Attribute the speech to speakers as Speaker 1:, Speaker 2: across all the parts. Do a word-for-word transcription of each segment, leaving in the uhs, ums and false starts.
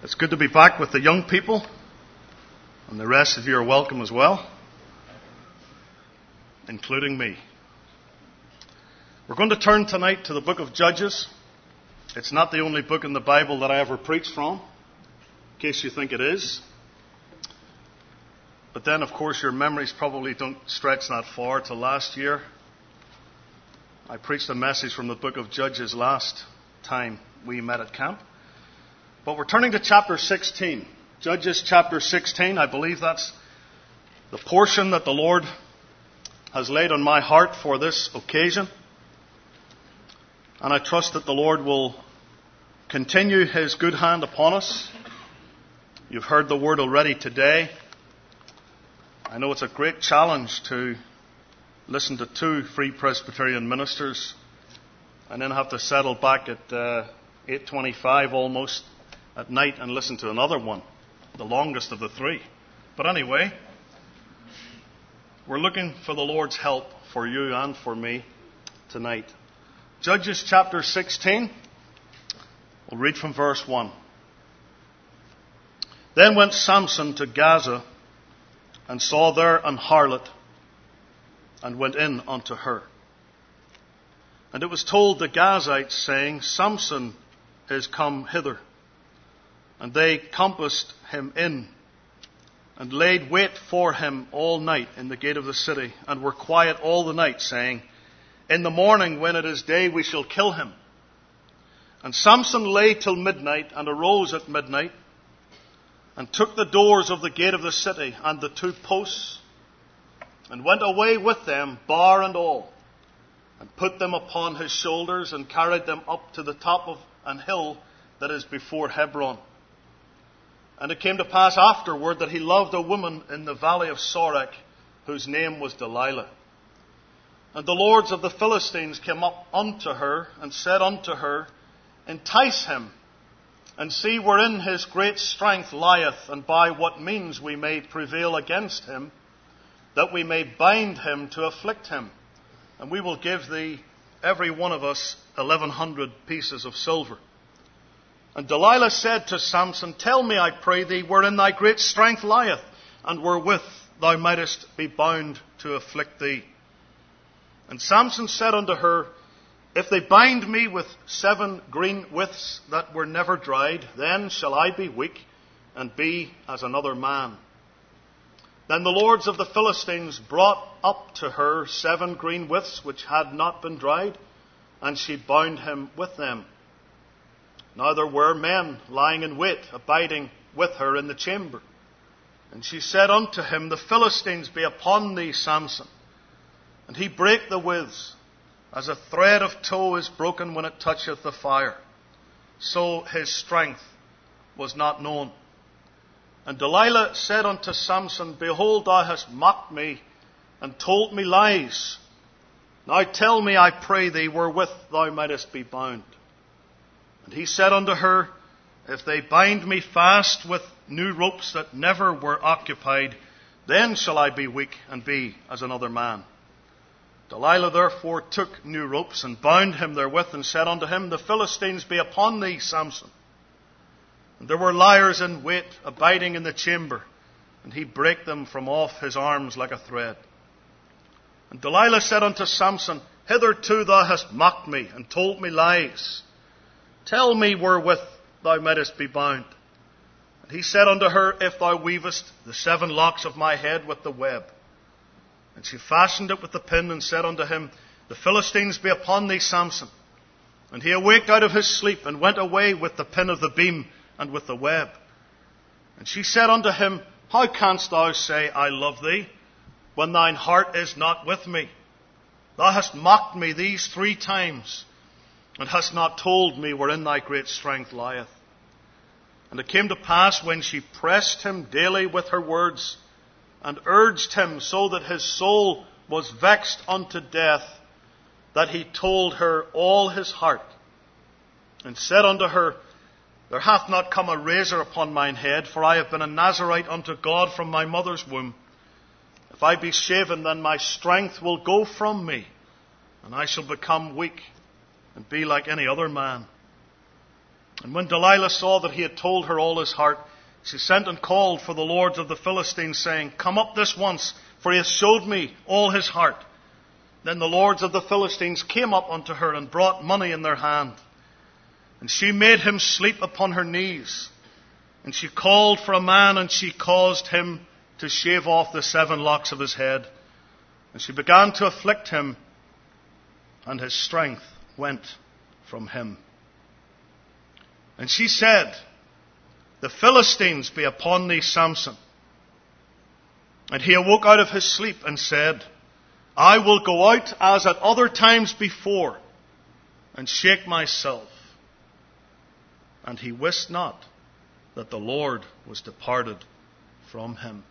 Speaker 1: It's good to be back with the young people, and the rest of you are welcome as well, including me. We're going to turn tonight to the book of Judges. It's not the only book in the Bible that I ever preach from, in case you think it is. But then, of course, your memories probably don't stretch that far to last year. I preached a message from the book of Judges last time we met at camp. But we're turning to chapter sixteen. Judges chapter sixteen. I believe that's the portion that the Lord has laid on my heart for this occasion. And I trust that the Lord will continue His good hand upon us. You've heard the word already today. I know it's a great challenge to listen to two Free Presbyterian ministers and then have to settle back at uh, eight twenty-five almost at night and listen to another one, the longest of the three. But anyway, we're looking for the Lord's help for you and for me tonight. Judges chapter sixteen, we'll read from verse one. Then went Samson to Gaza, and saw there an harlot, and went in unto her. And it was told the Gazites, saying, Samson is come hither. And they compassed him in, and laid wait for him all night in the gate of the city, and were quiet all the night, saying, In the morning, when it is day, we shall kill him. And Samson lay till midnight, and arose at midnight, and took the doors of the gate of the city, and the two posts, and went away with them, bar and all, and put them upon his shoulders, and carried them up to the top of an hill that is before Hebron. And it came to pass afterward that he loved a woman in the valley of Sorek, whose name was Delilah. And the lords of the Philistines came up unto her, and said unto her, Entice him, and see wherein his great strength lieth, and by what means we may prevail against him, that we may bind him to afflict him. And we will give thee, every one of us, eleven hundred pieces of silver. And Delilah said to Samson, Tell me, I pray thee, wherein thy great strength lieth, and wherewith thou mightest be bound to afflict thee. And Samson said unto her, If they bind me with seven green withs that were never dried, then shall I be weak, and be as another man. Then the lords of the Philistines brought up to her seven green withs which had not been dried, and she bound him with them. Now there were men lying in wait, abiding with her in the chamber. And she said unto him, The Philistines be upon thee, Samson. And he brake the withs, as a thread of tow is broken when it toucheth the fire. So his strength was not known. And Delilah said unto Samson, Behold, thou hast mocked me, and told me lies. Now tell me, I pray thee, wherewith thou mightest be bound. And he said unto her, If they bind me fast with new ropes that never were occupied, then shall I be weak, and be as another man. Delilah therefore took new ropes, and bound him therewith, and said unto him, The Philistines be upon thee, Samson. And there were liers in wait, abiding in the chamber, and he brake them from off his arms like a thread. And Delilah said unto Samson, Hitherto thou hast mocked me, and told me lies. Tell me wherewith thou mightest be bound. And he said unto her, If thou weavest the seven locks of my head with the web. And she fashioned it with the pin, and said unto him, The Philistines be upon thee, Samson. And he awaked out of his sleep, and went away with the pin of the beam, and with the web. And she said unto him, How canst thou say, I love thee, when thine heart is not with me? Thou hast mocked me these three times, and hast not told me wherein thy great strength lieth. And it came to pass, when she pressed him daily with her words, and urged him so that his soul was vexed unto death, that he told her all his heart, and said unto her, There hath not come a razor upon mine head, for I have been a Nazarite unto God from my mother's womb. If I be shaven, then my strength will go from me, and I shall become weak, and be like any other man. And when Delilah saw that he had told her all his heart, she sent and called for the lords of the Philistines, saying, Come up this once, for he hath showed me all his heart. Then the lords of the Philistines came up unto her, and brought money in their hand. And she made him sleep upon her knees. And she called for a man, and she caused him to shave off the seven locks of his head. And she began to afflict him, and his strength went from him. And she said, The Philistines be upon thee, Samson. And he awoke out of his sleep and said, I will go out as at other times before, and shake myself. And he wist not that the Lord was departed from him.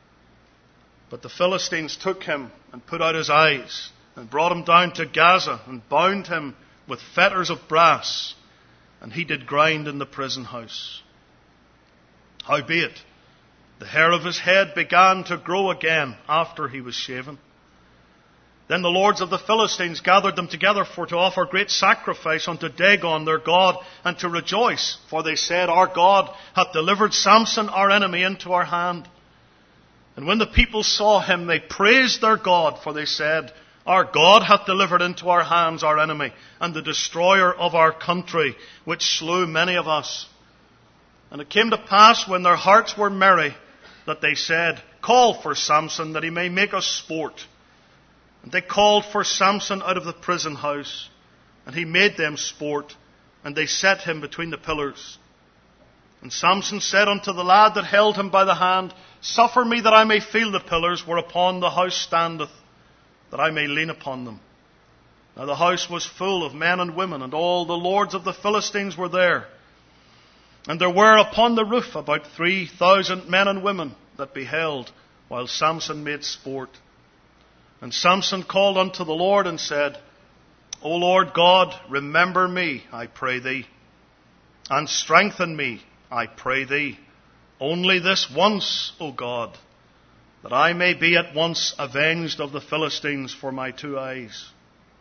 Speaker 1: But the Philistines took him and put out his eyes, and brought him down to Gaza, and bound him with fetters of brass, and he did grind in the prison house. Howbeit, the hair of his head began to grow again after he was shaven. Then the lords of the Philistines gathered them together for to offer great sacrifice unto Dagon their god, and to rejoice, for they said, Our God hath delivered Samson our enemy into our hand. And when the people saw him, they praised their God, for they said, Our God hath delivered into our hands our enemy, and the destroyer of our country, which slew many of us. And it came to pass, when their hearts were merry, that they said, Call for Samson, that he may make us sport. And they called for Samson out of the prison house, and he made them sport, and they set him between the pillars. And Samson said unto the lad that held him by the hand, Suffer me that I may feel the pillars whereupon the house standeth, that I may lean upon them. Now the house was full of men and women, and all the lords of the Philistines were there. And there were upon the roof about three thousand men and women that beheld, while Samson made sport. And Samson called unto the Lord and said, O Lord God, remember me, I pray thee, and strengthen me, I pray thee, only this once, O God, that I may be at once avenged of the Philistines for my two eyes.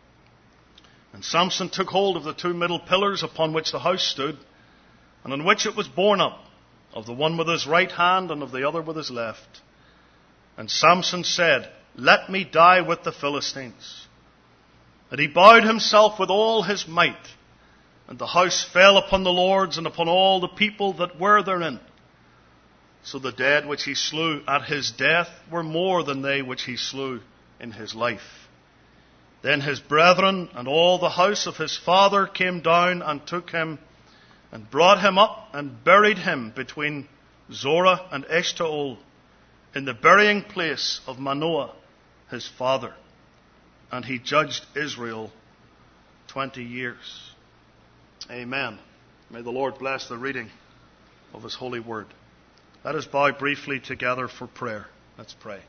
Speaker 1: And Samson took hold of the two middle pillars upon which the house stood, and on which it was borne up, of the one with his right hand and of the other with his left. And Samson said, Let me die with the Philistines. And he bowed himself with all his might, and the house fell upon the lords and upon all the people that were therein. So the dead which he slew at his death were more than they which he slew in his life. Then his brethren and all the house of his father came down and took him, and brought him up and buried him between Zorah and Eshtaol, in the burying place of Manoah his father. And he judged Israel twenty years. Amen. May the Lord bless the reading of his holy word. Let us bow briefly together for prayer. Let's pray.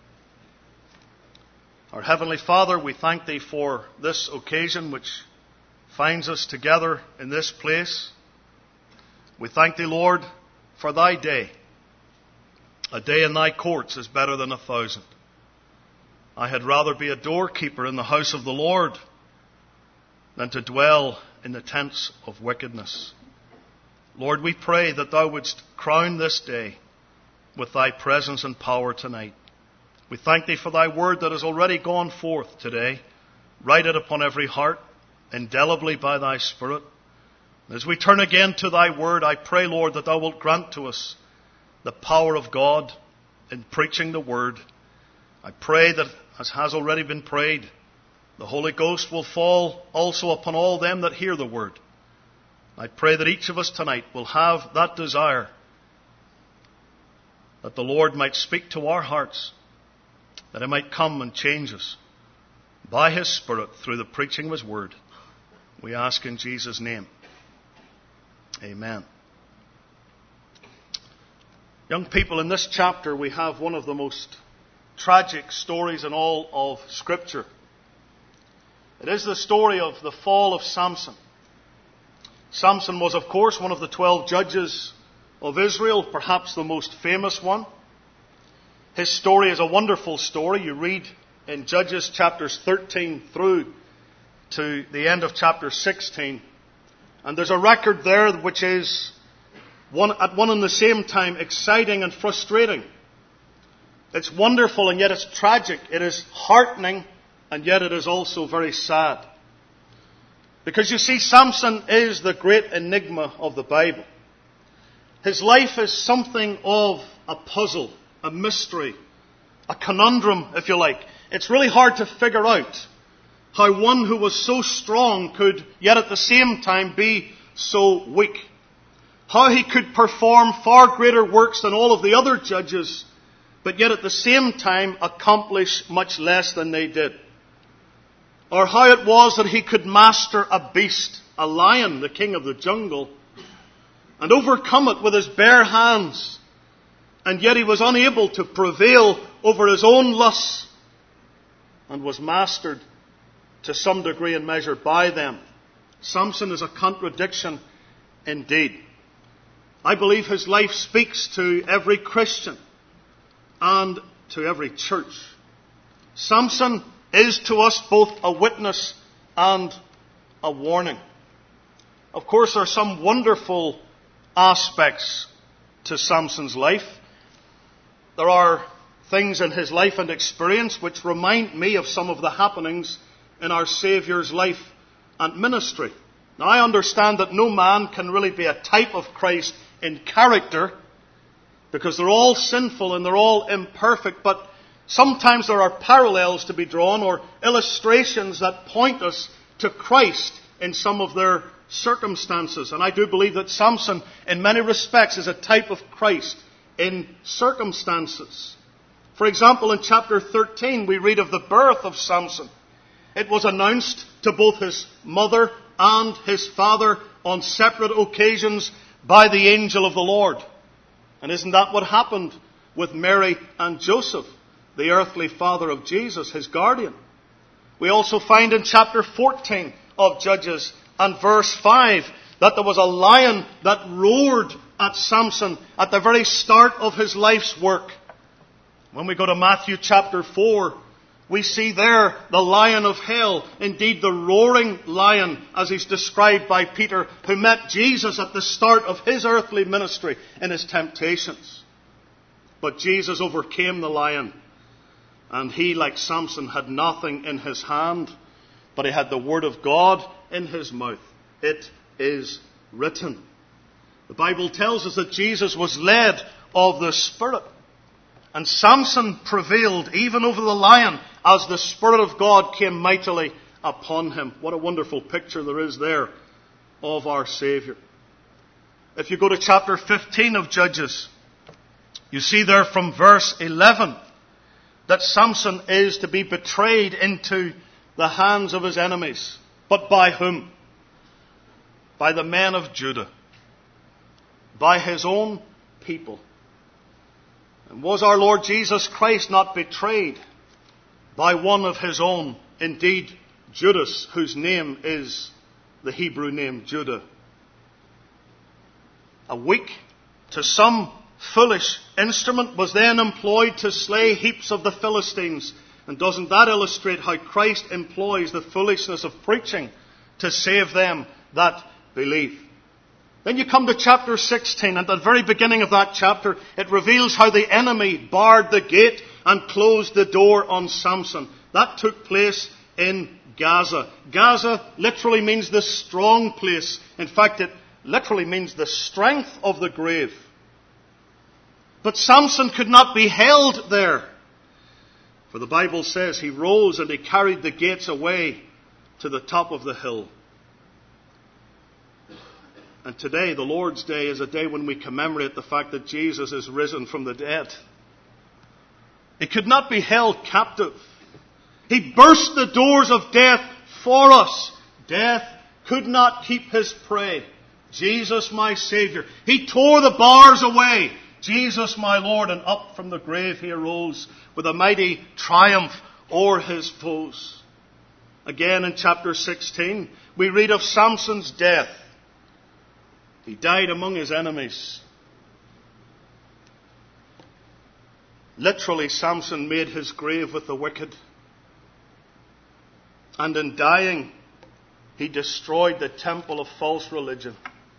Speaker 1: Our Heavenly Father, we thank thee for this occasion which finds us together in this place. We thank thee, Lord, for thy day. A day in thy courts is better than a thousand. I had rather be a doorkeeper in the house of the Lord than to dwell in the tents of wickedness. Lord, we pray that thou wouldst crown this day with thy presence and power tonight. We thank thee for thy word that has already gone forth today. Write it upon every heart, indelibly by thy Spirit. As we turn again to thy word, I pray, Lord, that thou wilt grant to us the power of God in preaching the word. I pray that, as has already been prayed, the Holy Ghost will fall also upon all them that hear the word. I pray that each of us tonight will have that desire, that the Lord might speak to our hearts, that he might come and change us by his Spirit through the preaching of his word. We ask in Jesus' name. Amen. Young people, in this chapter we have one of the most tragic stories in all of Scripture. It is the story of the fall of Samson. Samson was, of course, one of the twelve judges of Israel, perhaps the most famous one. His story is a wonderful story. You read in Judges chapters thirteen through to the end of chapter sixteen. And there's a record there which is one, at one and the same time exciting and frustrating. It's wonderful and yet it's tragic. It is heartening and yet it is also very sad. Because you see, Samson is the great enigma of the Bible. His life is something of a puzzle, a mystery, a conundrum, if you like. It's really hard to figure out how one who was so strong could yet at the same time be so weak. How he could perform far greater works than all of the other judges, but yet at the same time accomplish much less than they did. Or how it was that he could master a beast, a lion, the king of the jungle, and overcome it with his bare hands, and yet he was unable to prevail over his own lusts, and was mastered to some degree and measure by them. Samson is a contradiction indeed. I believe his life speaks to every Christian and to every church. Samson is to us both a witness and a warning. Of course, there are some wonderful aspects to Samson's life. There are things in his life and experience which remind me of some of the happenings in our Saviour's life and ministry. Now, I understand that no man can really be a type of Christ in character, because they're all sinful and they're all imperfect, but sometimes there are parallels to be drawn or illustrations that point us to Christ in some of their circumstances. And I do believe that Samson, in many respects, is a type of Christ in circumstances. For example, in chapter thirteen, we read of the birth of Samson. It was announced to both his mother and his father on separate occasions by the angel of the Lord. And isn't that what happened with Mary and Joseph, the earthly father of Jesus, his guardian? We also find in chapter fourteen of Judges and verse five that there was a lion that roared at Samson at the very start of his life's work. When we go to Matthew chapter four, we see there the lion of hell, indeed the roaring lion, as he's described by Peter, who met Jesus at the start of his earthly ministry in his temptations. But Jesus overcame the lion, and he, like Samson, had nothing in his hand, but he had the word of God in his mouth. It is written. The Bible tells us that Jesus was led of the Spirit. And Samson prevailed even over the lion as the Spirit of God came mightily upon him. What a wonderful picture there is there of our Saviour. If you go to chapter fifteen of Judges, you see there from verse eleven that Samson is to be betrayed into the hands of his enemies. But by whom? By the men of Judah. By his own people. And was our Lord Jesus Christ not betrayed by one of his own, indeed Judas, whose name is the Hebrew name Judah? A weak, to some foolish instrument was then employed to slay heaps of the Philistines. And doesn't that illustrate how Christ employs the foolishness of preaching to save them that believe? Then you come to chapter sixteen, and at the very beginning of that chapter, it reveals how the enemy barred the gate and closed the door on Samson. That took place in Gaza. Gaza literally means the strong place. In fact, it literally means the strength of the grave. But Samson could not be held there. For the Bible says he rose and he carried the gates away to the top of the hill. And today, the Lord's Day, is a day when we commemorate the fact that Jesus is risen from the dead. He could not be held captive. He burst the doors of death for us. Death could not keep his prey. Jesus, my Saviour. He tore the bars away. Jesus, my Lord. And up from the grave he arose with a mighty triumph o'er his foes. Again in chapter sixteen, we read of Samson's death. He died among his enemies. Literally, Samson made his grave with the wicked. And in dying, he destroyed the temple of false religion.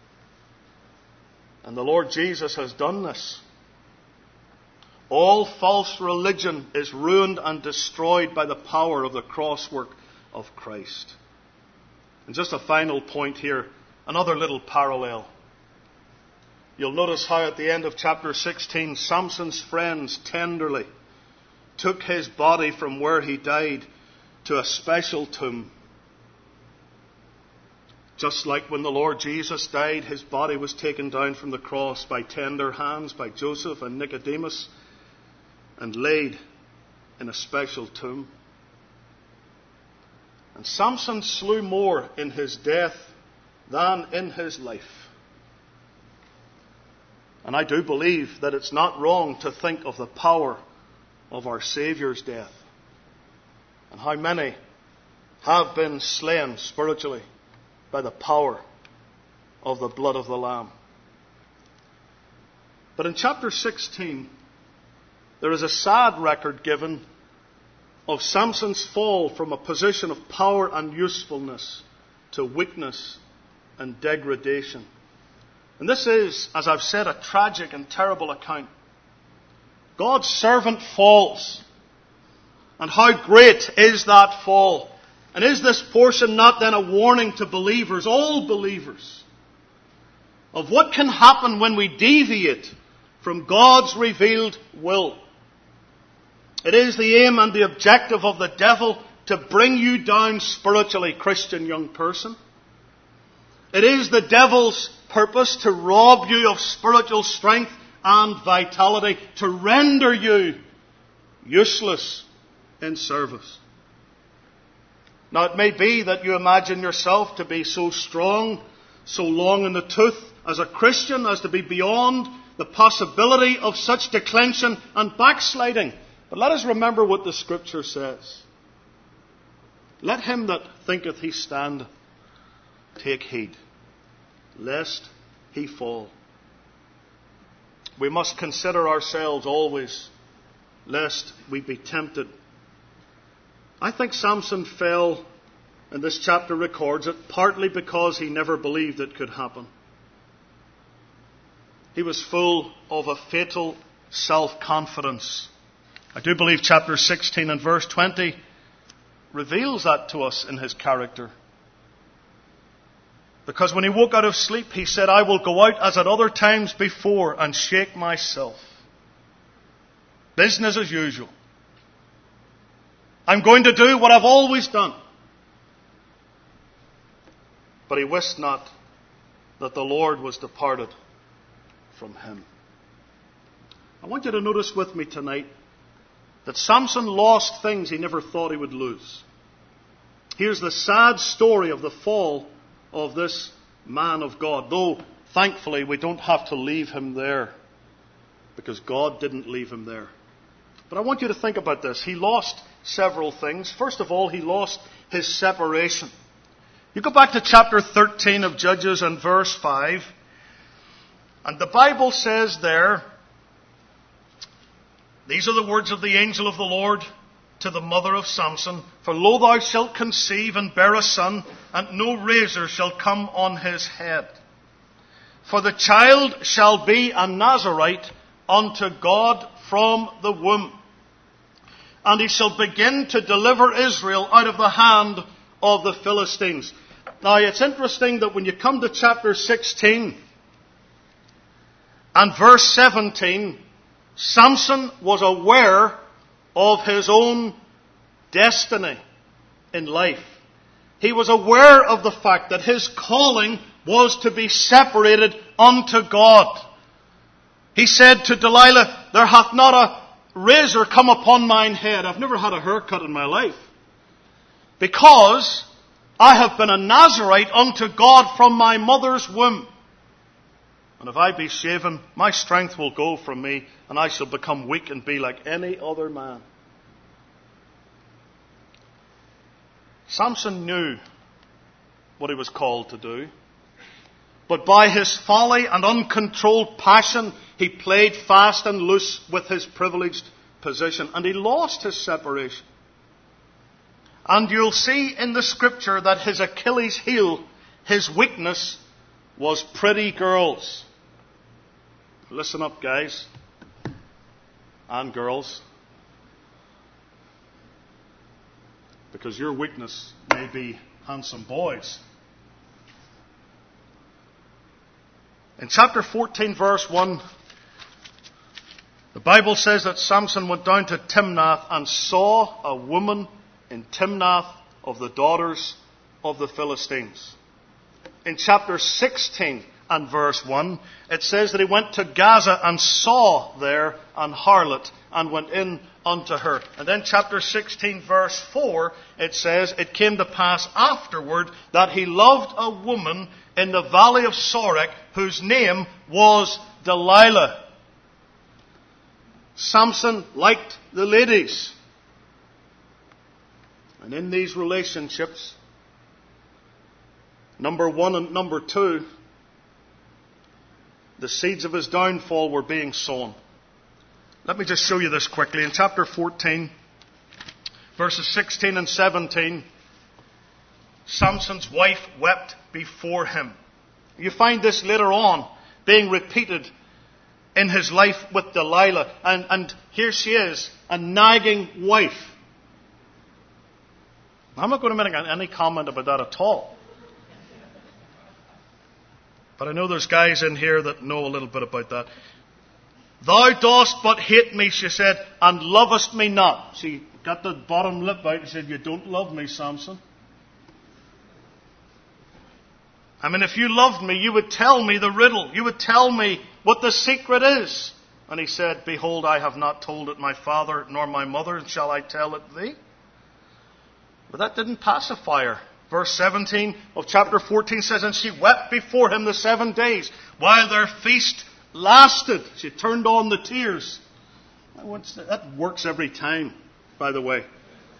Speaker 1: And the Lord Jesus has done this. All false religion is ruined and destroyed by the power of the cross work of Christ. And just a final point here, another little parallel. You'll notice how at the end of chapter sixteen, Samson's friends tenderly took his body from where he died to a special tomb. Just like when the Lord Jesus died, his body was taken down from the cross by tender hands by Joseph and Nicodemus and laid in a special tomb. And Samson slew more in his death than in his life. And I do believe that it's not wrong to think of the power of our Saviour's death and how many have been slain spiritually by the power of the blood of the Lamb. But in chapter sixteen, there is a sad record given of Samson's fall from a position of power and usefulness to weakness and degradation. And this is, as I've said, a tragic and terrible account. God's servant falls. And how great is that fall? And is this portion not then a warning to believers, all believers, of what can happen when we deviate from God's revealed will? It is the aim and the objective of the devil to bring you down spiritually, Christian young person. It is the devil's purpose to rob you of spiritual strength and vitality, to render you useless in service. Now it may be that you imagine yourself to be so strong, so long in the tooth as a Christian as to be beyond the possibility of such declension and backsliding. But let us remember what the Scripture says. Let him that thinketh he standeth take heed, lest he fall. We must consider ourselves always, lest we be tempted. I think Samson fell, and this chapter records it, partly because he never believed it could happen. He was full of a fatal self-confidence. I do believe chapter sixteen and verse twenty reveals that to us in his character. Because when he woke out of sleep, he said, I will go out as at other times before and shake myself. Business as usual. I'm going to do what I've always done. But he wist not that the Lord was departed from him. I want you to notice with me tonight that Samson lost things he never thought he would lose. Here's the sad story of the fall of this man of God. Though, thankfully, we don't have to leave him there, because God didn't leave him there. But I want you to think about this. He lost several things. First of all, he lost his separation. You go back to chapter thirteen of Judges and verse five, and the Bible says there, these are the words of the angel of the Lord to the mother of Samson. For lo, thou shalt conceive and bear a son, and no razor shall come on his head. For the child shall be a Nazarite unto God from the womb. And he shall begin to deliver Israel out of the hand of the Philistines. Now it's interesting that when you come to chapter sixteen and verse seventeen, Samson was aware of his own destiny in life. He was aware of the fact that his calling was to be separated unto God. He said to Delilah, there hath not a razor come upon mine head. I've never had a haircut in my life, because I have been a Nazarite unto God from my mother's womb. And if I be shaven, my strength will go from me, and I shall become weak and be like any other man. Samson knew what he was called to do. But by his folly and uncontrolled passion, he played fast and loose with his privileged position, and he lost his separation. And you'll see in the scripture that his Achilles heel, his weakness, was pretty girls. Listen up, guys. And girls. Because your weakness may be handsome boys. In chapter fourteen, verse one, the Bible says that Samson went down to Timnath and saw a woman in Timnath of the daughters of the Philistines. In chapter sixteen and verse one, it says that he went to Gaza and saw there an harlot and went in unto her. And then chapter sixteen verse four, it says, it came to pass afterward that he loved a woman in the valley of Sorek whose name was Delilah. Samson liked the ladies. And in these relationships, number one and number two, the seeds of his downfall were being sown. Let me just show you this quickly. In chapter fourteen, verses sixteen and seventeen, Samson's wife wept before him. You find this later on being repeated in his life with Delilah. And, and here she is, a nagging wife. I'm not going to make any comment about that at all. But I know there's guys in here that know a little bit about that. Thou dost but hate me, she said, and lovest me not. She got the bottom lip out and said, you don't love me, Samson. I mean, if you loved me, you would tell me the riddle. You would tell me what the secret is. And he said, behold, I have not told it my father nor my mother, and shall I tell it thee? But that didn't pacify her. Verse seventeen of chapter fourteen says, and she wept before him the seven days, while their feast lasted. She turned on the tears. That works every time, by the way.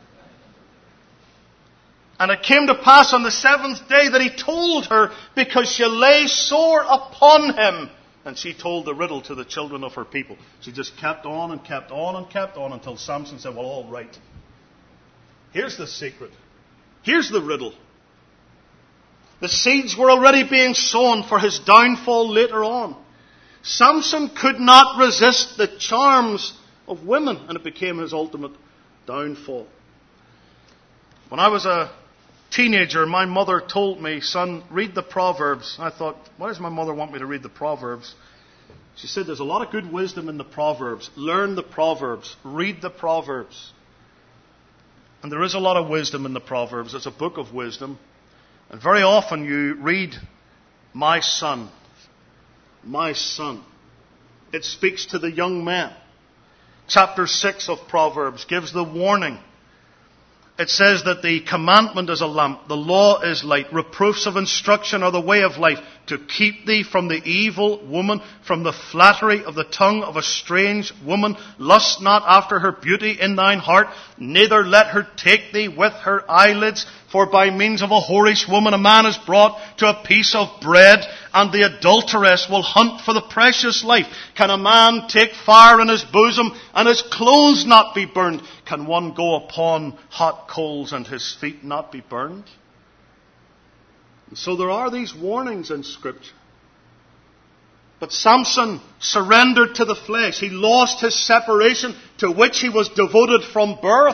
Speaker 1: And it came to pass on the seventh day that he told her, because she lay sore upon him. And she told the riddle to the children of her people. She just kept on and kept on and kept on until Samson said, well, all right. Here's the secret. Here's the riddle. The seeds were already being sown for his downfall later on. Samson could not resist the charms of women, and it became his ultimate downfall. When I was a teenager, my mother told me, son, read the Proverbs. I thought, why does my mother want me to read the Proverbs? She said, there's a lot of good wisdom in the Proverbs. Learn the Proverbs. Read the Proverbs. And there is a lot of wisdom in the Proverbs. It's a book of wisdom. And very often you read, my son, my son. It speaks to the young men. Chapter six of Proverbs gives the warning. It says that the commandment is a lamp, the law is light, reproofs of instruction are the way of life, to keep thee from the evil woman, from the flattery of the tongue of a strange woman. Lust not after her beauty in thine heart, neither let her take thee with her eyelids. For by means of a whorish woman a man is brought to a piece of bread, and the adulteress will hunt for the precious life. Can a man take fire in his bosom, and his clothes not be burned? Can one go upon hot coals, and his feet not be burned? And so there are these warnings in Scripture. But Samson surrendered to the flesh. He lost his separation to which he was devoted from birth.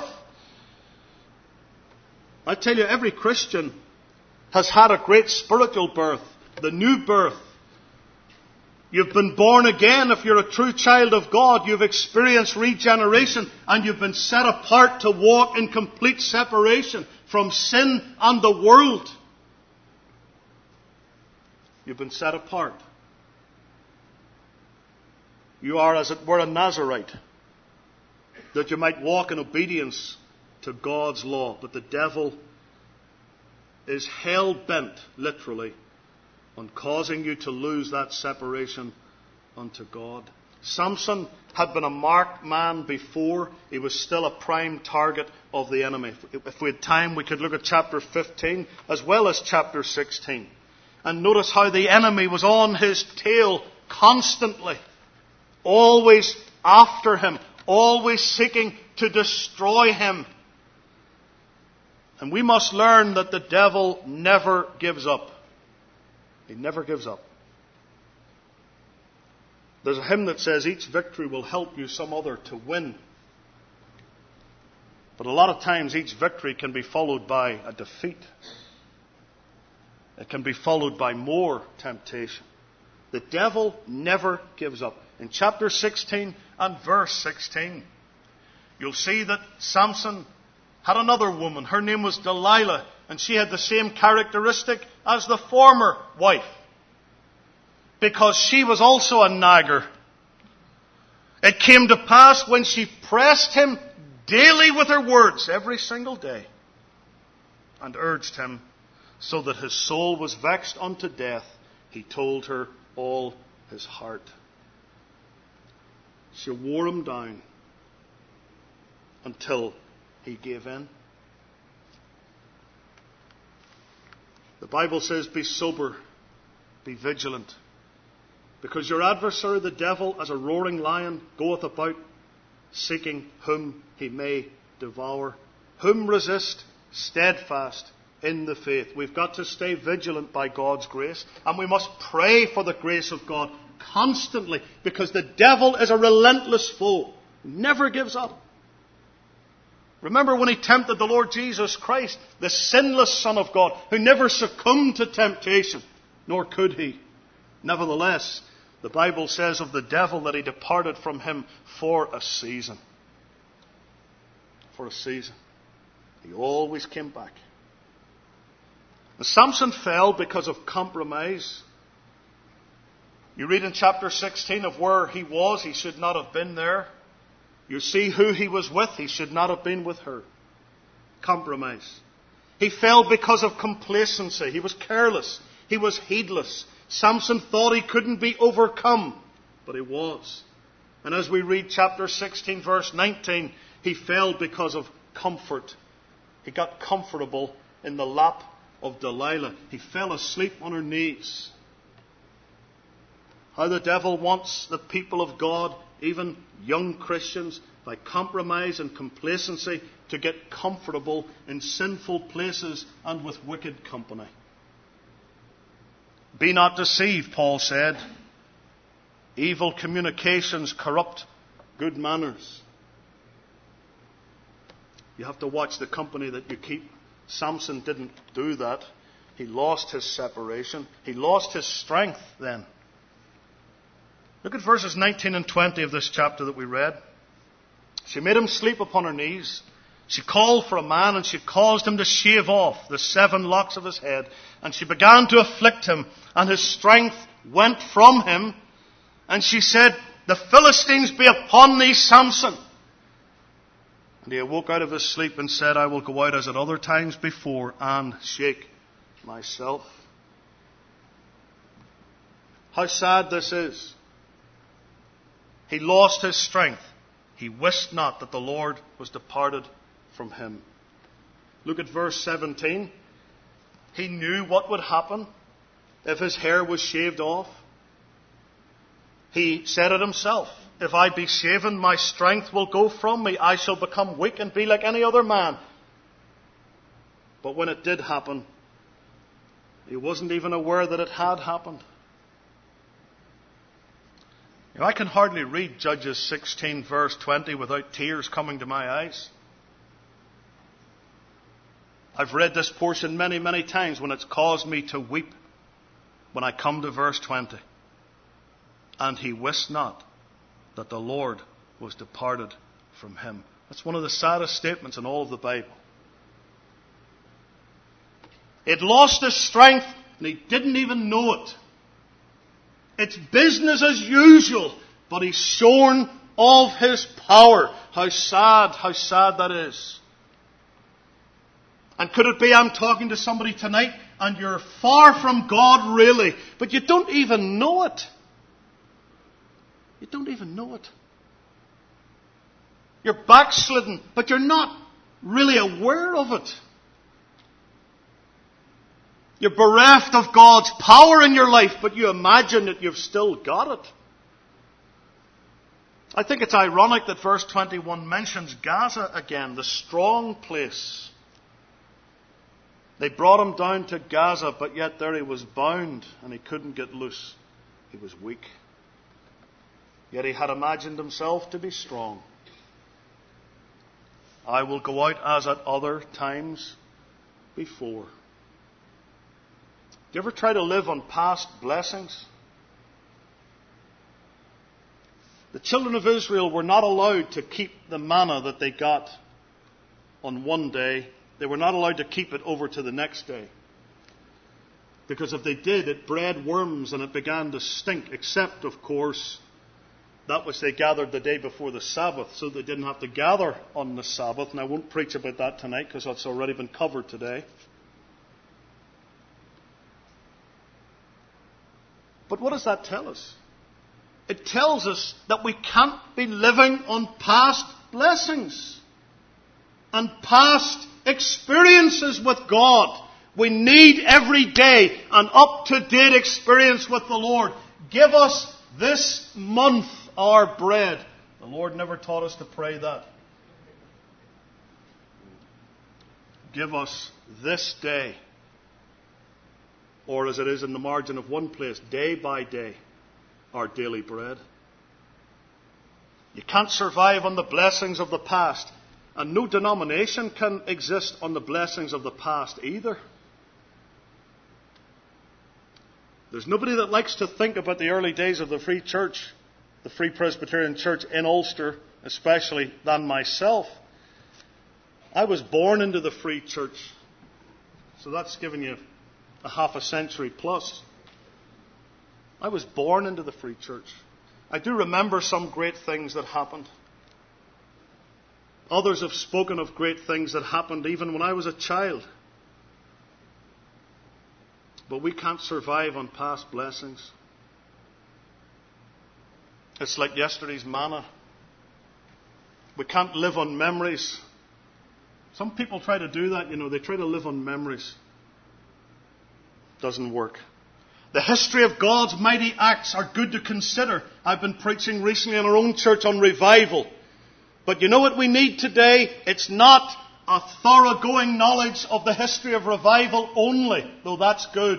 Speaker 1: I tell you, every Christian has had a great spiritual birth, the new birth. You've been born again. If you're a true child of God, you've experienced regeneration, and you've been set apart to walk in complete separation from sin and the world. You've been set apart. You are, as it were, a Nazarite, that you might walk in obedience to God's law. But the devil is hell-bent, literally, on causing you to lose that separation unto God. Samson had been a marked man before. He was still a prime target of the enemy. If we had time, we could look at chapter fifteen as well as chapter sixteen. And notice how the enemy was on his tail constantly. Always after him. Always seeking to destroy him. And we must learn that the devil never gives up. He never gives up. There's a hymn that says each victory will help you some other to win. But a lot of times each victory can be followed by a defeat. It can be followed by more temptation. The devil never gives up. In chapter sixteen and verse sixteen, you'll see that Samson had another woman. Her name was Delilah, and she had the same characteristic as the former wife, because she was also a nagger. It came to pass when she pressed him daily with her words, every single day, and urged him, so that his soul was vexed unto death, he told her all his heart. She wore him down until he gave in. The Bible says, be sober, be vigilant, because your adversary, the devil, as a roaring lion, goeth about, seeking whom he may devour. Whom resist? Steadfast in the faith. We've got to stay vigilant by God's grace, and we must pray for the grace of God constantly, because the devil is a relentless foe. He never gives up. Remember when he tempted the Lord Jesus Christ, the sinless Son of God, who never succumbed to temptation, nor could he. Nevertheless, the Bible says of the devil that he departed from him for a season. For a season. He always came back. And Samson fell because of compromise. You read in chapter sixteen of where he was. He should not have been there. You see who he was with. He should not have been with her. Compromise. He fell because of complacency. He was careless. He was heedless. Samson thought he couldn't be overcome, but he was. And as we read chapter sixteen, verse nineteen, he fell because of comfort. He got comfortable in the lap of Delilah. He fell asleep on her knees. How the devil wants the people of God, even young Christians, by compromise and complacency, to get comfortable in sinful places and with wicked company. Be not deceived, Paul said. Evil communications corrupt good manners. You have to watch the company that you keep. Samson didn't do that. He lost his separation. He lost his strength then. Look at verses nineteen and twenty of this chapter that we read. She made him sleep upon her knees. She called for a man, and she caused him to shave off the seven locks of his head. And she began to afflict him, and his strength went from him. And she said, the Philistines be upon thee, Samson. And he awoke out of his sleep and said, I will go out as at other times before and shake myself. How sad this is. He lost his strength. He wist not that the Lord was departed from him. Look at verse seventeen. He knew what would happen if his hair was shaved off. He said it himself. If I be shaven, my strength will go from me. I shall become weak and be like any other man. But when it did happen, he wasn't even aware that it had happened. You know, I can hardly read Judges sixteen verse twenty without tears coming to my eyes. I've read this portion many, many times when it's caused me to weep when I come to verse twenty. And he wist not that the Lord was departed from him. That's one of the saddest statements in all of the Bible. It lost his strength and he didn't even know it. It's business as usual, but he's shorn of his power. How sad, how sad that is. And could it be I'm talking to somebody tonight and you're far from God really, but you don't even know it. You don't even know it. You're backslidden, but you're not really aware of it. You're bereft of God's power in your life, but you imagine that you've still got it. I think it's ironic that verse twenty-one mentions Gaza again, the strong place. They brought him down to Gaza, but yet there he was bound and he couldn't get loose. He was weak. Yet he had imagined himself to be strong. I will go out as at other times before. Do you ever try to live on past blessings? The children of Israel were not allowed to keep the manna that they got on one day. They were not allowed to keep it over to the next day. Because if they did, it bred worms and it began to stink, except, of course, that which they gathered the day before the Sabbath, so they didn't have to gather on the Sabbath. And I won't preach about that tonight because that's already been covered today. But what does that tell us? It tells us that we can't be living on past blessings and past experiences with God. We need every day an up-to-date experience with the Lord. Give us this month our bread. The Lord never taught us to pray that. Give us this day, or as it is in the margin of one place, day by day, our daily bread. You can't survive on the blessings of the past, and no denomination can exist on the blessings of the past either. There's nobody that likes to think about the early days of the Free Church, the Free Presbyterian Church in Ulster especially, than myself. I was born into the Free Church, so that's given you a half a century plus. I was born into the Free Church. I do remember some great things that happened. Others have spoken of great things that happened even when I was a child. But we can't survive on past blessings. It's like yesterday's manna. We can't live on memories. Some people try to do that, you know, they try to live on memories. Doesn't work. The history of God's mighty acts are good to consider. I've been preaching recently in our own church on revival. But you know what we need today? It's not a thoroughgoing knowledge of the history of revival only, though that's good.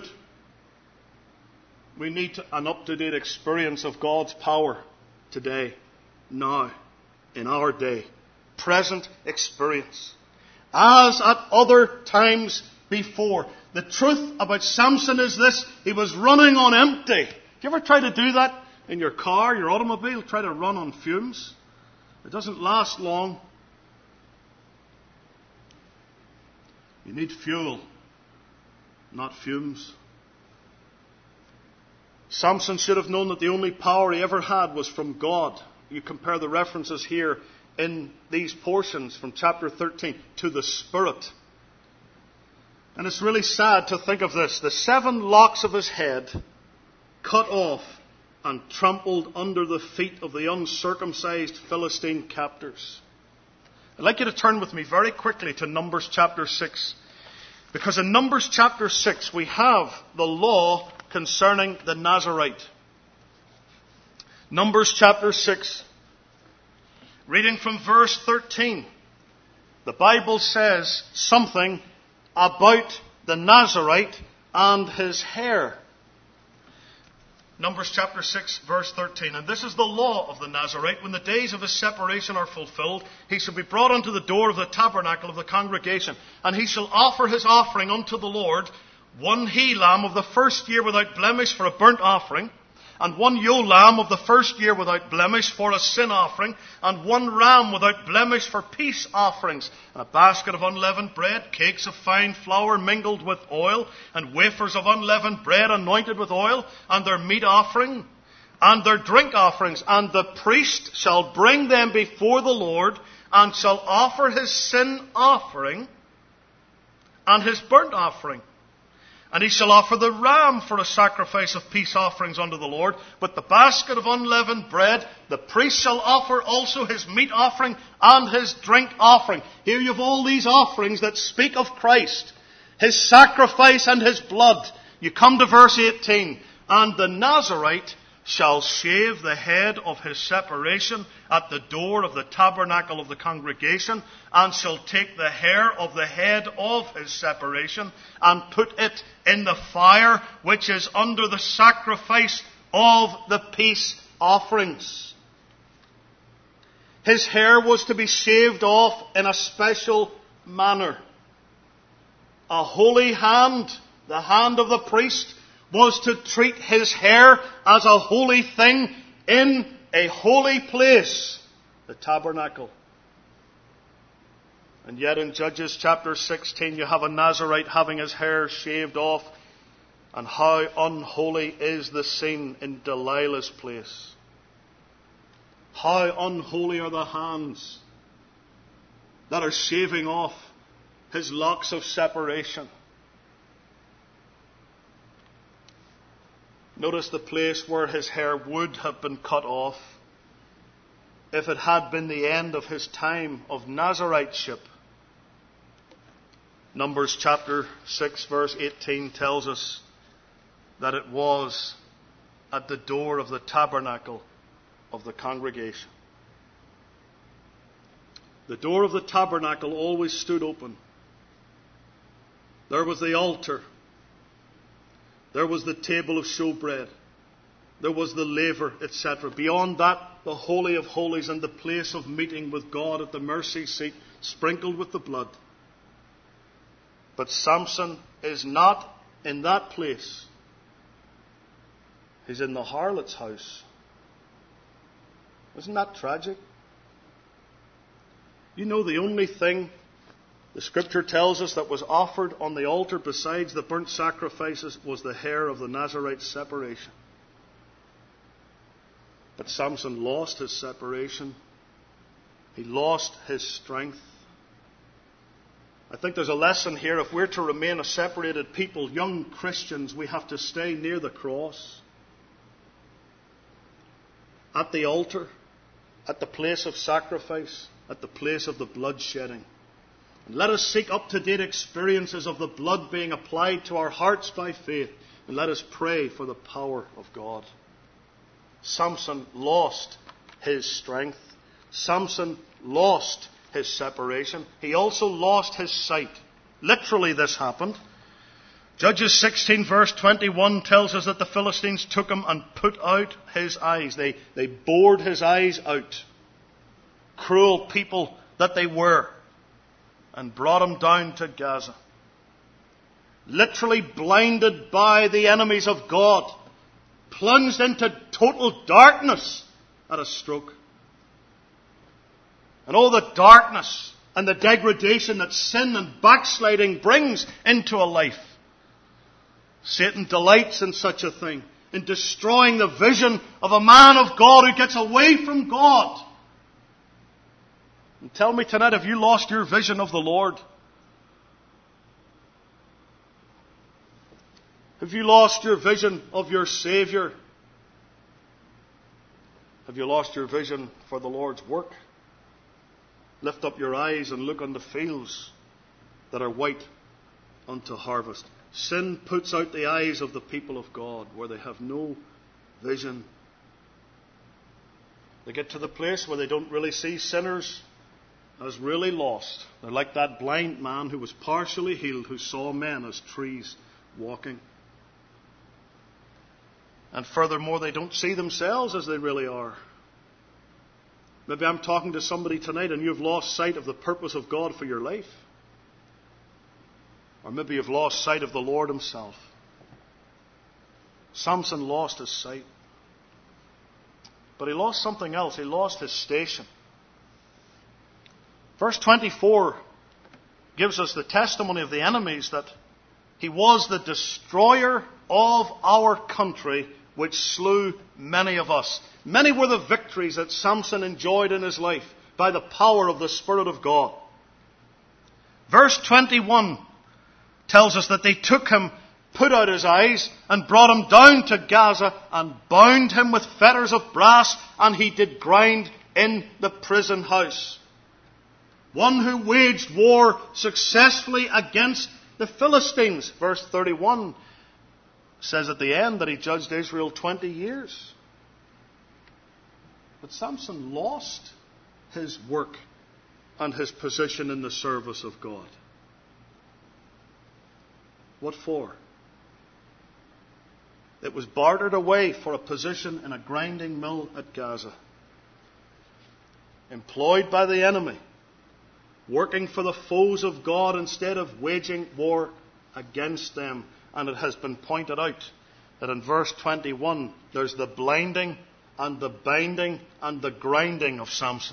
Speaker 1: We need an up-to-date experience of God's power today, now, in our day. Present experience. As at other times before. The truth about Samson is this: he was running on empty. Do you ever try to do that in your car, your automobile? Try to run on fumes? It doesn't last long. You need fuel, not fumes. Samson should have known that the only power he ever had was from God. You compare the references here in these portions from chapter thirteen to the Spirit. And it's really sad to think of this. The seven locks of his head cut off and trampled under the feet of the uncircumcised Philistine captors. I'd like you to turn with me very quickly to Numbers chapter six. Because in Numbers chapter six we have the law concerning the Nazirite. Numbers chapter six. Reading from verse thirteen. The Bible says something about the Nazirite and his hair. Numbers chapter six, verse thirteen. And this is the law of the Nazirite. When the days of his separation are fulfilled, he shall be brought unto the door of the tabernacle of the congregation. And he shall offer his offering unto the Lord, one he-lamb of the first year without blemish for a burnt offering, and one ewe lamb of the first year without blemish for a sin offering, and one ram without blemish for peace offerings, and a basket of unleavened bread, cakes of fine flour mingled with oil, and wafers of unleavened bread anointed with oil, and their meat offering, and their drink offerings. And the priest shall bring them before the Lord, and shall offer his sin offering and his burnt offering. And he shall offer the ram for a sacrifice of peace offerings unto the Lord. But the basket of unleavened bread, the priest shall offer also his meat offering and his drink offering. Here you have all these offerings that speak of Christ, his sacrifice and his blood. You come to verse eighteen. And the Nazirite shall shave the head of his separation at the door of the tabernacle of the congregation, and shall take the hair of the head of his separation, and put it in the fire which is under the sacrifice of the peace offerings. His hair was to be shaved off in a special manner. A holy hand, the hand of the priest, was to treat his hair as a holy thing in a holy place, the tabernacle. And yet in Judges chapter sixteen, you have a Nazarite having his hair shaved off. And how unholy is the scene in Delilah's place. How unholy are the hands that are shaving off his locks of separation. Notice the place where his hair would have been cut off if it had been the end of his time of Nazariteship. Numbers chapter six verse eighteen tells us that it was at the door of the tabernacle of the congregation. The door of the tabernacle always stood open. There was the altar. There was the table of showbread. There was the laver, et cetera. Beyond that, the Holy of Holies and the place of meeting with God at the mercy seat, sprinkled with the blood. But Samson is not in that place. He's in the harlot's house. Isn't that tragic? You know, the only thing the Scripture tells us that was offered on the altar besides the burnt sacrifices was the hair of the Nazarite separation. But Samson lost his separation. He lost his strength. I think there's a lesson here. If we're to remain a separated people, young Christians, we have to stay near the cross, at the altar, at the place of sacrifice, at the place of the blood shedding. And let us seek up-to-date experiences of the blood being applied to our hearts by faith. And let us pray for the power of God. Samson lost his strength. Samson lost his separation. He also lost his sight. Literally this happened. Judges sixteen verse twenty-one tells us that the Philistines took him and put out his eyes. They, they bored his eyes out. Cruel people that they were. And brought him down to Gaza. Literally blinded by the enemies of God. Plunged into total darkness at a stroke. And all the darkness and the degradation that sin and backsliding brings into a life. Satan delights in such a thing. In destroying the vision of a man of God who gets away from God. And tell me tonight, have you lost your vision of the Lord? Have you lost your vision of your Savior? Have you lost your vision for the Lord's work? Lift up your eyes and look on the fields that are white unto harvest. Sin puts out the eyes of the people of God where they have no vision. They get to the place where they don't really see sinners as really lost. They're like that blind man who was partially healed, who saw men as trees walking. And furthermore, they don't see themselves as they really are. Maybe I'm talking to somebody tonight and you've lost sight of the purpose of God for your life. Or maybe you've lost sight of the Lord Himself. Samson lost his sight. But he lost something else. He lost his station. Verse twenty-four gives us the testimony of the enemies that he was the destroyer of our country, which slew many of us. Many were the victories that Samson enjoyed in his life by the power of the Spirit of God. Verse twenty-one tells us that they took him, put out his eyes, and brought him down to Gaza, and bound him with fetters of brass, and he did grind in the prison house. One who waged war successfully against the Philistines. Verse thirty-one says at the end that he judged Israel twenty years. But Samson lost his work and his position in the service of God. What for? It was bartered away for a position in a grinding mill at Gaza. Employed by the enemy, working for the foes of God instead of waging war against them. And it has been pointed out that in verse twenty-one, there's the blinding and the binding and the grinding of Samson.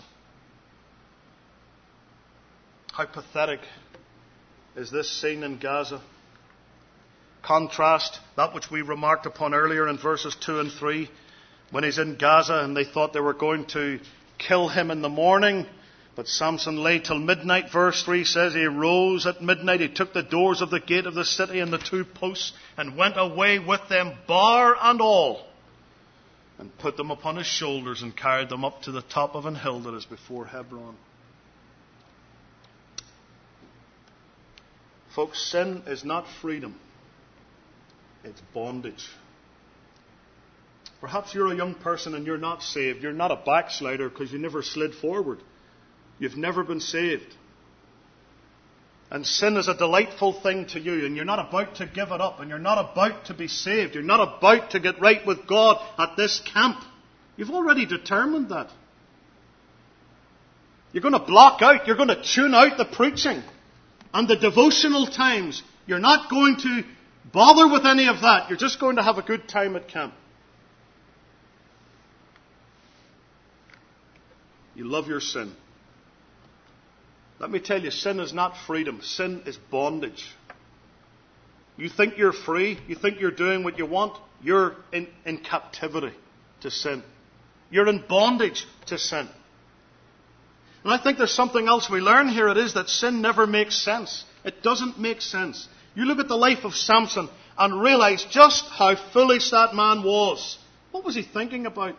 Speaker 1: How pathetic is this scene in Gaza? Contrast that which we remarked upon earlier in verses two and three, when he's in Gaza and they thought they were going to kill him in the morning, but Samson lay till midnight. Verse three says he rose at midnight, he took the doors of the gate of the city and the two posts, and went away with them, bar and all, and put them upon his shoulders, and carried them up to the top of an hill that is before Hebron. Folks, sin is not freedom, it's bondage. Perhaps you're a young person and you're not saved. You're not a backslider because you never slid forward. You've never been saved. And sin is a delightful thing to you, and you're not about to give it up, and you're not about to be saved. You're not about to get right with God at this camp. You've already determined that. You're going to block out, you're going to tune out the preaching and the devotional times. You're not going to bother with any of that. You're just going to have a good time at camp. You love your sin. Let me tell you, sin is not freedom. Sin is bondage. You think you're free. You think you're doing what you want. You're in, in captivity to sin. You're in bondage to sin. And I think there's something else we learn here. It is that sin never makes sense. It doesn't make sense. You look at the life of Samson and realize just how foolish that man was. What was he thinking about?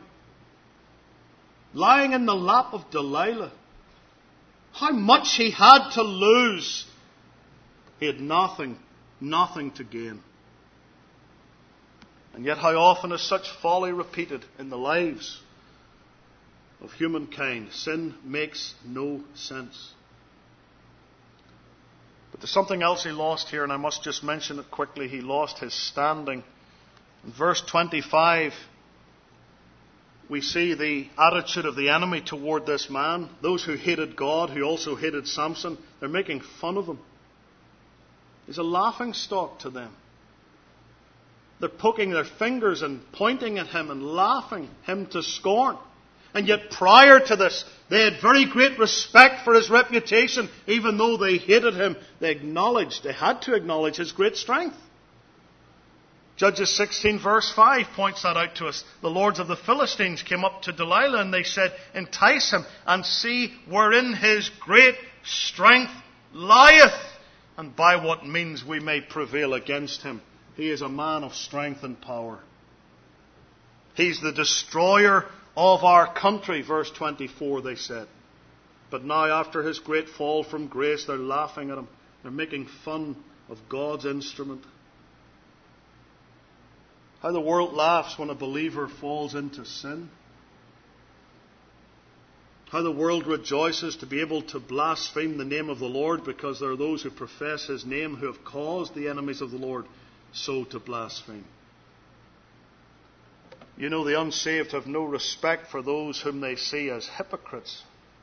Speaker 1: Lying in the lap of Delilah. How much he had to lose. He had nothing, nothing to gain. And yet how often is such folly repeated in the lives of humankind? Sin makes no sense. But there's something else he lost here, and I must just mention it quickly. He lost his standing. In verse twenty-five, we see the attitude of the enemy toward this man. Those who hated God, who also hated Samson, they're making fun of him. He's a laughing stock to them. They're poking their fingers and pointing at him and laughing him to scorn. And yet prior to this, they had very great respect for his reputation. Even though they hated him, they acknowledged, they had to acknowledge his great strength. Judges sixteen verse five points that out to us. The lords of the Philistines came up to Delilah and they said, entice him and see wherein his great strength lieth, and by what means we may prevail against him. He is a man of strength and power. He's the destroyer of our country, verse twenty-four, they said. But now after his great fall from grace, they're laughing at him. They're making fun of God's instrument. How the world laughs when a believer falls into sin. How the world rejoices to be able to blaspheme the name of the Lord, because there are those who profess his name who have caused the enemies of the Lord so to blaspheme. You know, the unsaved have no respect for those whom they see as hypocrites.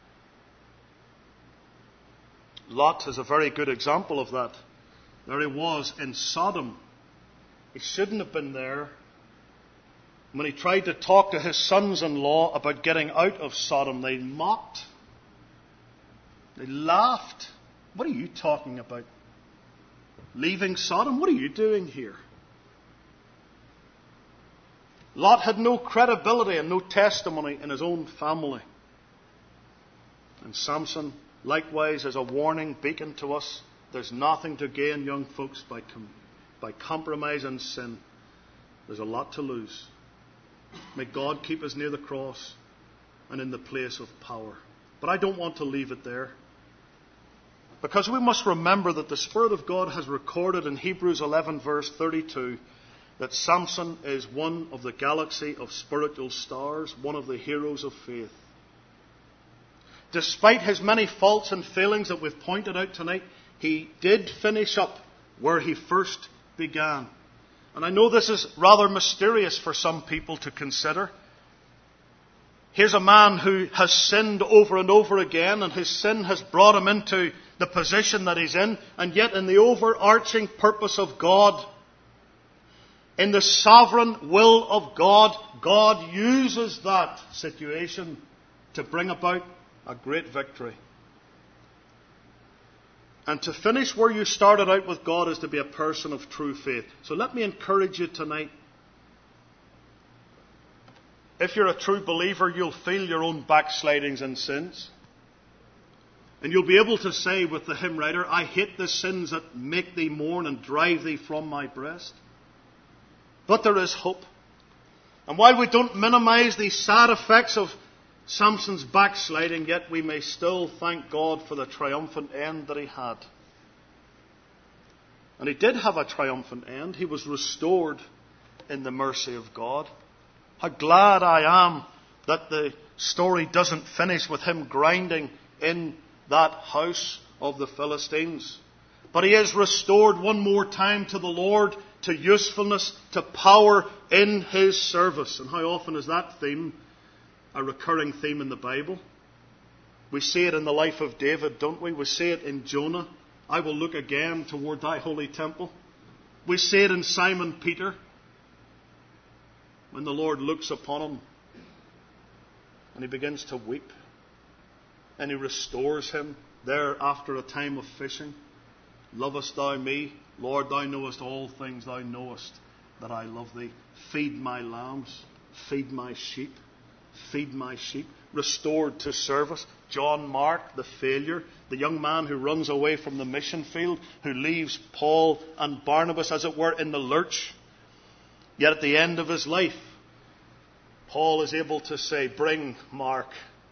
Speaker 1: Lot is a very good example of that. There he was in Sodom. He shouldn't have been there. When he tried to talk to his sons-in-law about getting out of Sodom, they mocked. They laughed. What are you talking about? Leaving Sodom? What are you doing here? Lot had no credibility and no testimony in his own family. And Samson, likewise, is a warning beacon to us. There's nothing to gain, young folks, by com- by compromise and sin. There's a lot to lose. May God keep us near the cross and in the place of power. But I don't want to leave it there. Because we must remember that the Spirit of God has recorded in Hebrews eleven verse thirty-two that Samson is one of the galaxy of spiritual stars, one of the heroes of faith. Despite his many faults and failings that we've pointed out tonight, he did finish up where he first began. And I know this is rather mysterious for some people to consider. Here's a man who has sinned over and over again, and his sin has brought him into the position that he's in, and yet in the overarching purpose of God, in the sovereign will of God, God uses that situation to bring about a great victory. And to finish where you started out with God is to be a person of true faith. So let me encourage you tonight. If you're a true believer, you'll feel your own backslidings and sins. And you'll be able to say with the hymn writer, I hate the sins that make thee mourn and drive thee from my breast. But there is hope. And while we don't minimize the sad effects of Samson's backsliding, yet we may still thank God for the triumphant end that he had. And he did have a triumphant end. He was restored in the mercy of God. How glad I am that the story doesn't finish with him grinding in that house of the Philistines. But he is restored one more time to the Lord, to usefulness, to power in his service. And how often is that theme a recurring theme in the Bible? We see it in the life of David, don't we? We see it in Jonah. I will look again toward thy holy temple. We see it in Simon Peter, when the Lord looks upon him and he begins to weep, and he restores him there after a time of fishing. Lovest thou me? Lord, thou knowest all things, thou knowest that I love thee. Feed my lambs, feed my sheep, feed my sheep. Restored to service. John Mark, the failure, the young man who runs away from the mission field, who leaves Paul and Barnabas, as it were, in the lurch. Yet at the end of his life, Paul is able to say, bring Mark.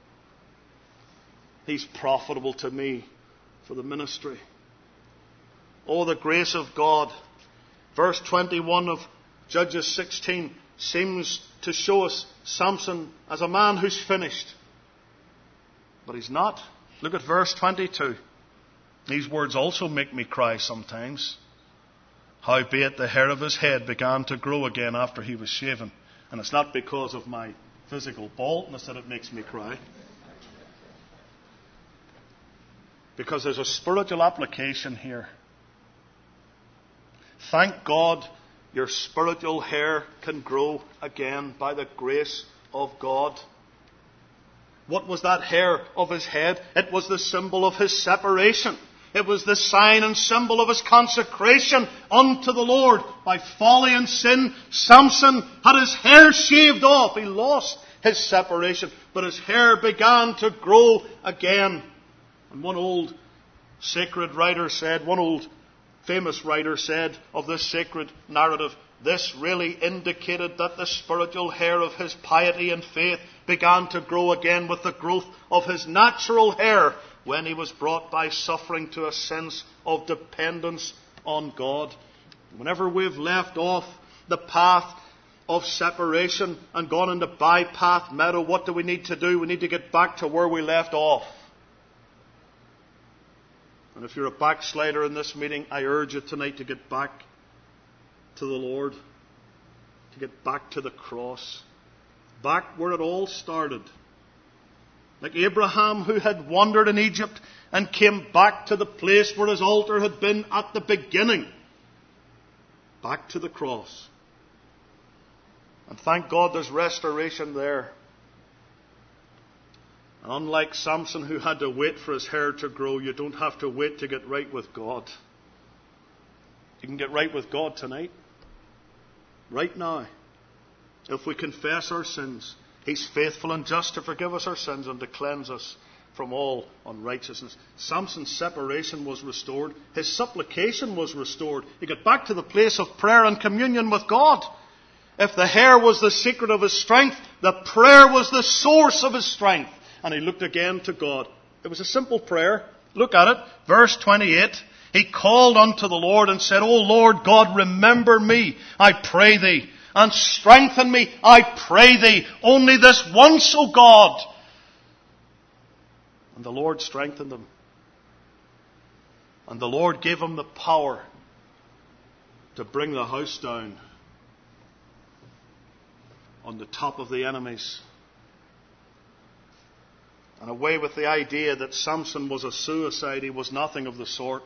Speaker 1: He's profitable to me for the ministry. Oh, the grace of God. Verse twenty-one of Judges sixteen seems to show us Samson as a man who's finished. But he's not. Look at verse twenty-two. These words also make me cry sometimes. Howbeit the hair of his head began to grow again after he was shaven. And it's not because of my physical baldness that it makes me cry. Because there's a spiritual application here. Thank God your spiritual hair can grow again by the grace of God. What was that hair of his head? It was the symbol of his separation. It was the sign and symbol of his consecration unto the Lord. By folly and sin, Samson had his hair shaved off. He lost his separation, but his hair began to grow again. And one old sacred writer said, one old famous writer said of this sacred narrative, this really indicated that the spiritual hair of his piety and faith began to grow again with the growth of his natural hair when he was brought by suffering to a sense of dependence on God. Whenever we've left off the path of separation and gone into bypath meadow, what do we need to do? We need to get back to where we left off. And if you're a backslider in this meeting, I urge you tonight to get back to the Lord, to get back to the cross, back where it all started. Like Abraham, who had wandered in Egypt and came back to the place where his altar had been at the beginning. Back to the cross. And thank God there's restoration there. And unlike Samson, who had to wait for his hair to grow, you don't have to wait to get right with God. You can get right with God tonight. Right now. If we confess our sins, He's faithful and just to forgive us our sins and to cleanse us from all unrighteousness. Samson's separation was restored. His supplication was restored. He got back to the place of prayer and communion with God. If the hair was the secret of his strength, the prayer was the source of his strength. And he looked again to God. It was a simple prayer. Look at it. Verse twenty-eight. He called unto the Lord and said, O Lord God, remember me, I pray thee, and strengthen me, I pray thee, only this once, O God. And the Lord strengthened him. And the Lord gave him the power to bring the house down on the top of the enemies. And away with the idea that Samson was a suicide. He was nothing of the sort.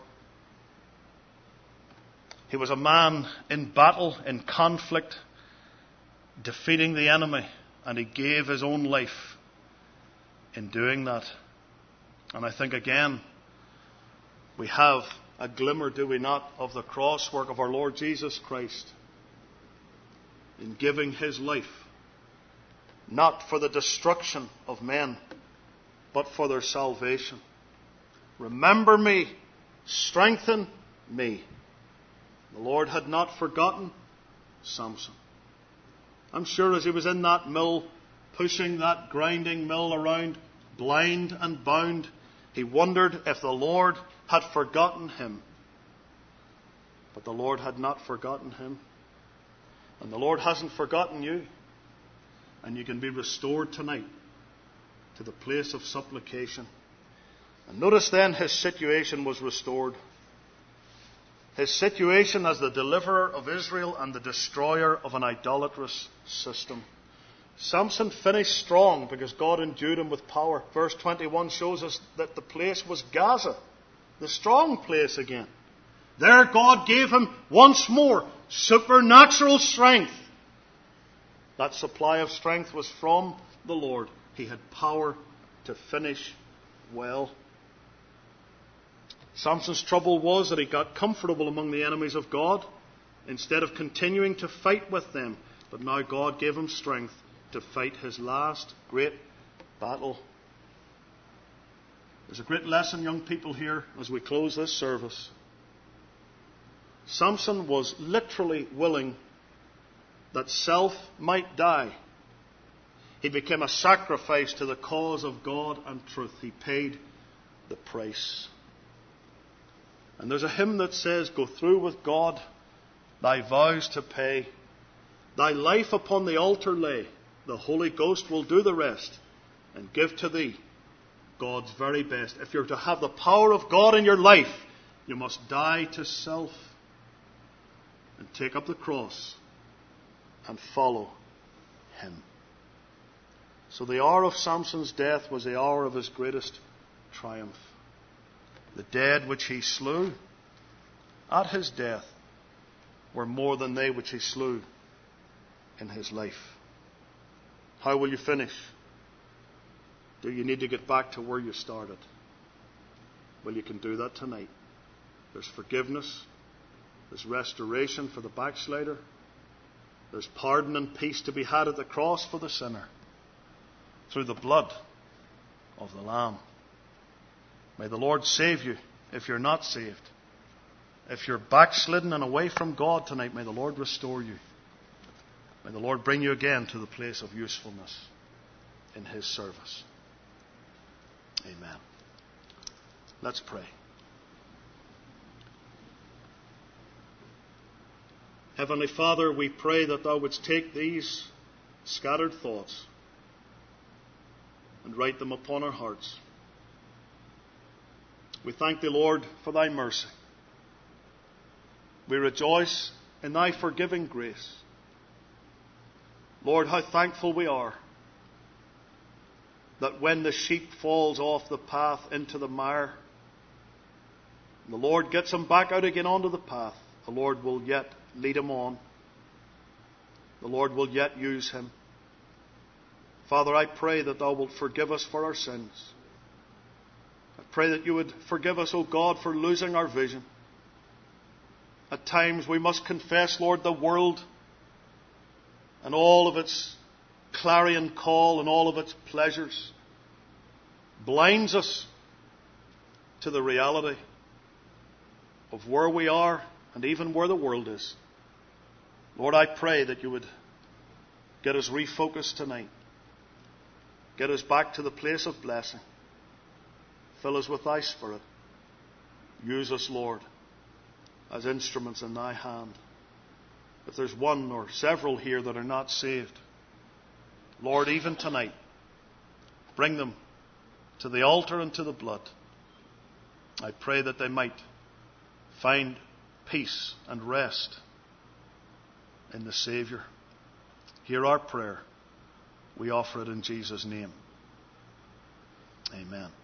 Speaker 1: He was a man in battle, in conflict, defeating the enemy, and he gave his own life in doing that. And I think again, we have a glimmer, do we not, of the cross work of our Lord Jesus Christ in giving his life, not for the destruction of men, but for their salvation. Remember me, strengthen me. The Lord had not forgotten Samson. I'm sure as he was in that mill, pushing that grinding mill around, blind and bound, he wondered if the Lord had forgotten him. But the Lord had not forgotten him. And the Lord hasn't forgotten you. And you can be restored tonight to the place of supplication. And notice then his situation was restored. His situation as the deliverer of Israel and the destroyer of an idolatrous system. Samson finished strong because God endued him with power. Verse twenty-one shows us that the place was Gaza, the strong place again. There God gave him once more supernatural strength. That supply of strength was from the Lord. He had power to finish well. Samson's trouble was that he got comfortable among the enemies of God instead of continuing to fight with them. But now God gave him strength to fight his last great battle. There's a great lesson, young people, here as we close this service. Samson was literally willing that self might die. He became a sacrifice to the cause of God and truth. He paid the price. And there's a hymn that says, go through with God, thy vows to pay. Thy life upon the altar lay. The Holy Ghost will do the rest and give to thee God's very best. If you're to have the power of God in your life, you must die to self and take up the cross and follow him. So the hour of Samson's death was the hour of his greatest triumph. The dead which he slew at his death were more than they which he slew in his life. How will you finish? Do you need to get back to where you started? Well, you can do that tonight. There's forgiveness. There's restoration for the backslider. There's pardon and peace to be had at the cross for the sinner through the blood of the Lamb. May the Lord save you if you're not saved. If you're backslidden and away from God tonight, may the Lord restore you. May the Lord bring you again to the place of usefulness in his service. Amen. Let's pray. Heavenly Father, we pray that thou wouldst take these scattered thoughts and write them upon our hearts. We thank thee, Lord, for thy mercy. We rejoice in thy forgiving grace. Lord, how thankful we are that when the sheep falls off the path into the mire, the Lord gets him back out again onto the path, the Lord will yet lead him on. The Lord will yet use him. Father, I pray that thou wilt forgive us for our sins. I pray that you would forgive us, O God, for losing our vision. At times we must confess, Lord, the world and all of its clarion call and all of its pleasures blinds us to the reality of where we are and even where the world is. Lord, I pray that you would get us refocused tonight. Get us back to the place of blessing. Fill us with thy Spirit. Use us, Lord, as instruments in thy hand. If there's one or several here that are not saved, Lord, even tonight, bring them to the altar and to the blood. I pray that they might find peace and rest in the Saviour. Hear our prayer. We offer it in Jesus' name. Amen.